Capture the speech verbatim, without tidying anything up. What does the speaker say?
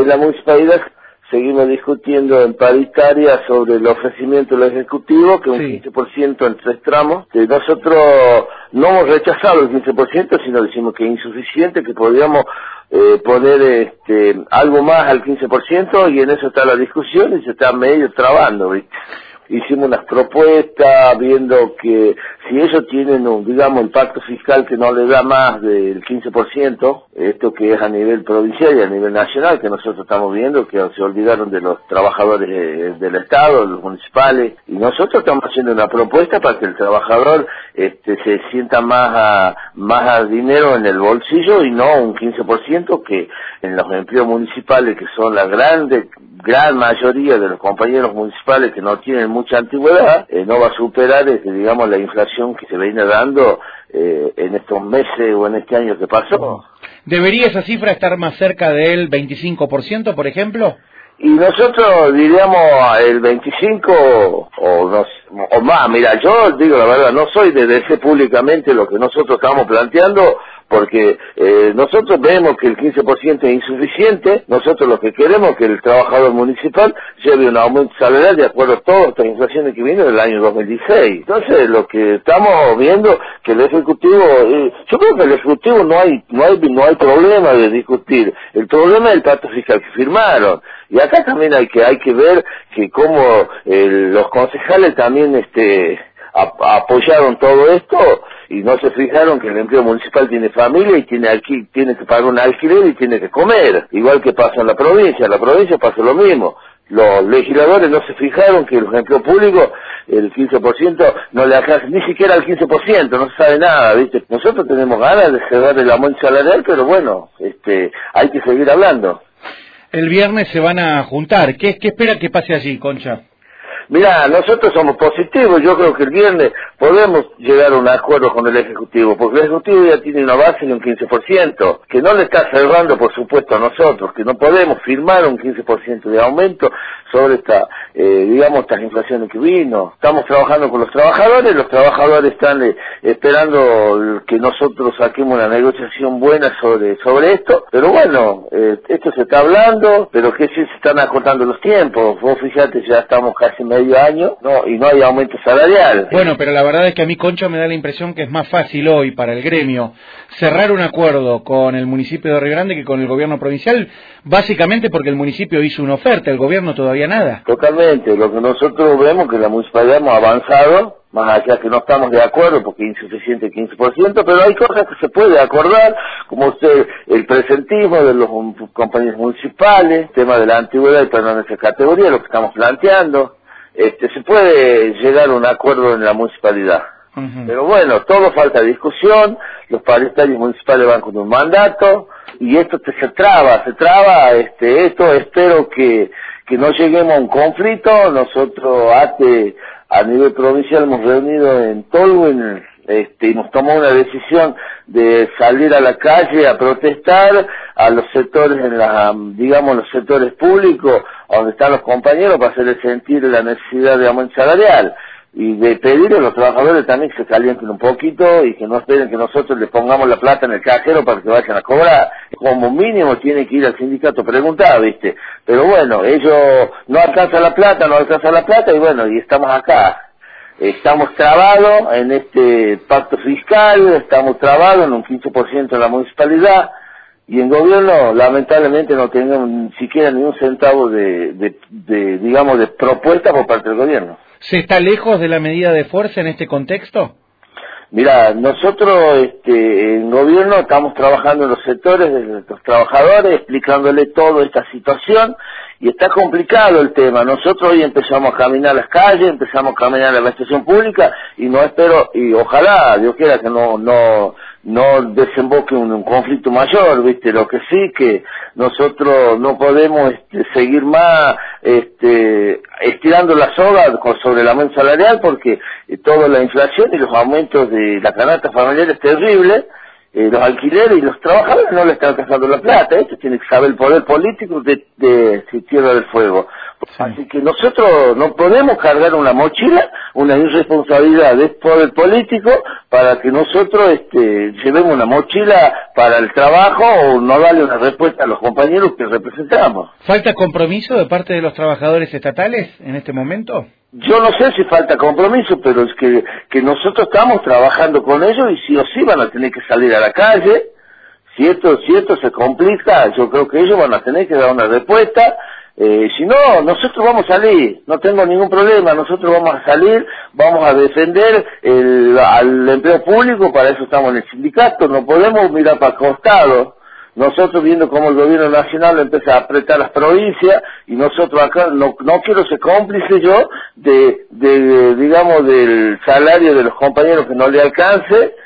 en la municipalidad seguimos discutiendo en paritaria sobre el ofrecimiento del Ejecutivo, que es un sí. quince por ciento en tres tramos. Que nosotros no hemos rechazado el quince por ciento, sino decimos que es insuficiente, que podríamos eh, poner este, algo más al quince por ciento, y en eso está la discusión y se está medio trabando, ¿viste? Hicimos unas propuestas viendo que si ellos tienen, un, digamos, el pacto fiscal que no le da más del quince por ciento, esto que es a nivel provincial y a nivel nacional, que nosotros estamos viendo que se olvidaron de los trabajadores del Estado, los municipales, y nosotros estamos haciendo una propuesta para que el trabajador este, se sienta más a, más a dinero en el bolsillo y no un quince por ciento que en los empleos municipales, que son la grande gran mayoría de los compañeros municipales que no tienen mucha antigüedad, eh, no va a superar, este, digamos, la inflación que se viene dando eh, en estos meses o en este año que pasó. ¿Debería esa cifra estar más cerca del veinticinco por ciento, por ejemplo? Y nosotros diríamos el veinticinco o, no, o más. Mira, yo digo la verdad, no soy de decir públicamente lo que nosotros estamos planteando, porque eh, nosotros vemos que el quince por ciento es insuficiente. Nosotros lo que queremos es que el trabajador municipal lleve un aumento salarial de acuerdo a todas estas inflaciones que vienen del año dos mil dieciséis. Entonces, lo que estamos viendo que el Ejecutivo, eh, yo creo que el Ejecutivo no hay, no hay, no hay problema de discutir. El problema es el pacto fiscal que firmaron. Y acá también hay que, hay que ver que como eh, los concejales también, este, a, apoyaron todo esto y no se fijaron que el empleo municipal tiene familia y tiene alqui, tiene que pagar un alquiler y tiene que comer, igual que pasa en la provincia. En la provincia pasa lo mismo. Los legisladores no se fijaron que los empleos públicos, el quince por ciento no le alcanza ni siquiera el quince por ciento, no se sabe nada, ¿viste? Nosotros tenemos ganas de cerrar el aumento salarial, pero bueno, este, hay que seguir hablando. El viernes se van a juntar. ¿Qué, qué espera que pase allí, Concha? Mira, nosotros somos positivos. Yo creo que el viernes podemos llegar a un acuerdo con el Ejecutivo, porque el Ejecutivo ya tiene una base de un quince por ciento, que no le está cerrando, por supuesto, a nosotros, que no podemos firmar un quince por ciento de aumento sobre esta, eh, digamos, estas inflaciones que vino. Estamos trabajando con los trabajadores, los trabajadores están eh, esperando que nosotros saquemos una negociación buena sobre sobre esto, pero bueno, eh, esto se está hablando, pero que sí se están acortando los tiempos. Vos fíjate, ya estamos casi medio año, no, y no hay aumento salarial. Bueno, pero la verdad es que a mí, Concha, me da la impresión que es más fácil hoy para el gremio cerrar un acuerdo con el municipio de Río Grande que con el gobierno provincial, básicamente porque el municipio hizo una oferta, el gobierno todavía nada. Totalmente, lo que nosotros vemos que la municipalidad hemos avanzado, más allá que no estamos de acuerdo porque es insuficiente el quince por ciento, pero hay cosas que se puede acordar, como usted, el presentismo de los compañeros municipales, el tema de la antigüedad y permanencia de categoría, lo que estamos planteando. Este, se puede llegar a un acuerdo en la municipalidad. Uh-huh. Pero bueno, todo falta discusión, los paritarios municipales van con un mandato, y esto te, se traba, se traba, este, esto espero que, que no lleguemos a un conflicto. Nosotros hace, a nivel provincial hemos reunido en Tolwyn, este, y nos tomó una decisión de salir a la calle a protestar a los sectores, en la, digamos, los sectores públicos, donde están los compañeros, para hacerles sentir la necesidad de aumento salarial, y de pedirle a los trabajadores también que se calienten un poquito y que no esperen que nosotros les pongamos la plata en el cajero para que vayan a cobrar. Como mínimo tiene que ir al sindicato a preguntar, ¿viste? Pero bueno, ellos no alcanzan la plata, no alcanzan la plata, y bueno, y estamos acá. Estamos trabados en este pacto fiscal, estamos trabados en un quince por ciento en la municipalidad, y en gobierno lamentablemente no tenemos ni siquiera ni un centavo de, de, de, digamos, de propuesta por parte del gobierno. ¿Se está lejos de la medida de fuerza en este contexto? Mira, nosotros este, en gobierno estamos trabajando en los sectores de los trabajadores, explicándole toda esta situación, y está complicado el tema. Nosotros hoy empezamos a caminar las calles, empezamos a caminar la estación pública, y no espero, y ojalá, Dios quiera que no, no, no desemboque un, un conflicto mayor, ¿viste? Lo que sí que nosotros no podemos este, seguir más este, estirando la soga sobre el aumento salarial, porque eh, toda la inflación y los aumentos de la canasta familiar es terrible. Eh, los alquileres y los trabajadores no le están alcanzando la plata. Esto tiene que saber el poder político de, de, de Tierra del Fuego. Sí. Así que nosotros no podemos cargar una mochila, una irresponsabilidad del poder político para que nosotros este, llevemos una mochila para el trabajo o no darle una respuesta a los compañeros que representamos. ¿Falta compromiso de parte de los trabajadores estatales en este momento? Yo no sé si falta compromiso, pero es que, que nosotros estamos trabajando con ellos y sí o sí van a tener que salir a la calle. Si esto, si esto se complica, yo creo que ellos van a tener que dar una respuesta. Eh, si no, nosotros vamos a salir, no tengo ningún problema, nosotros vamos a salir, vamos a defender el, al empleo público, para eso estamos en el sindicato, no podemos mirar para el costado. Nosotros viendo cómo el gobierno nacional empieza a apretar las provincias y nosotros acá no, no quiero ser cómplice yo de, de, digamos, del salario de los compañeros que no le alcance